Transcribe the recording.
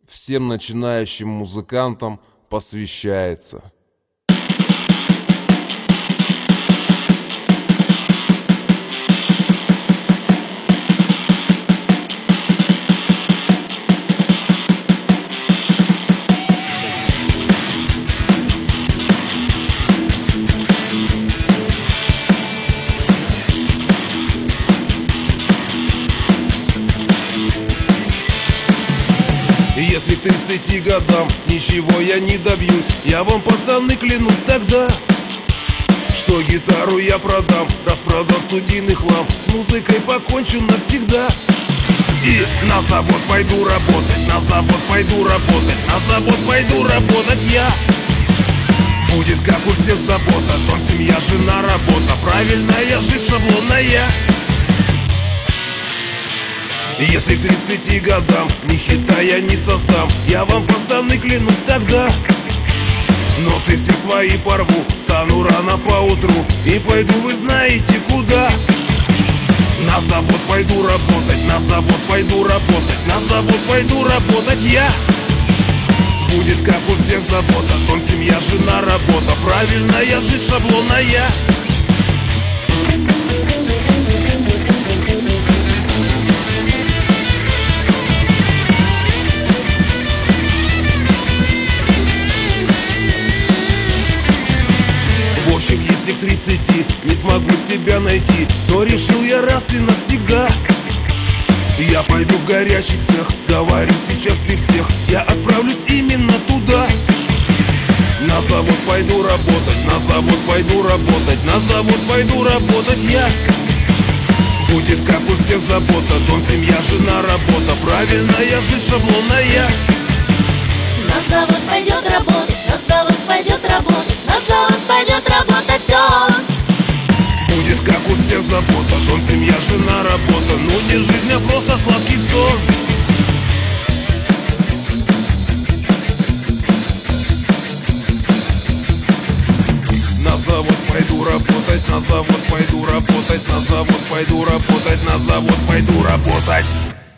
всем начинающим музыкантам посвящается. Если к 30 годам ничего я не добьюсь, я вам, пацаны, клянусь тогда, что гитару я продам, распродам студийный хлам, с музыкой покончу навсегда. И на завод пойду работать, на завод пойду работать, на завод пойду работать я. Будет как у всех забота, дом, семья, жена, работа, правильная жизнь шаблонная. Если к 30 годам ни хита я не создам, я вам, пацаны, клянусь тогда, ноты все свои порву, встану рано поутру и пойду вы знаете куда. На завод пойду работать, на завод пойду работать, на завод пойду работать я. Будет как у всех забота, дом, семья, жена, работа, правильная жизнь шаблонная. Если к 30 не смогу себя найти, то решил я раз и навсегда, я пойду в горячий цех, говорю сейчас при всех, я отправлюсь именно туда. На завод пойду работать, на завод пойду работать, на завод пойду работать я. Будет как у всех забота, дом, семья, жена, работа, правильная жизнь шаблонная. На завод пойдет работать, на завод пойдет работать, на завод пойдет работать он. Будет как у всех забота, дом, семья, жена, работа, ну не жизнь, а просто сладкий сон. На завод пойду работать, на завод пойду работать, на завод пойду работать, на завод пойду работать.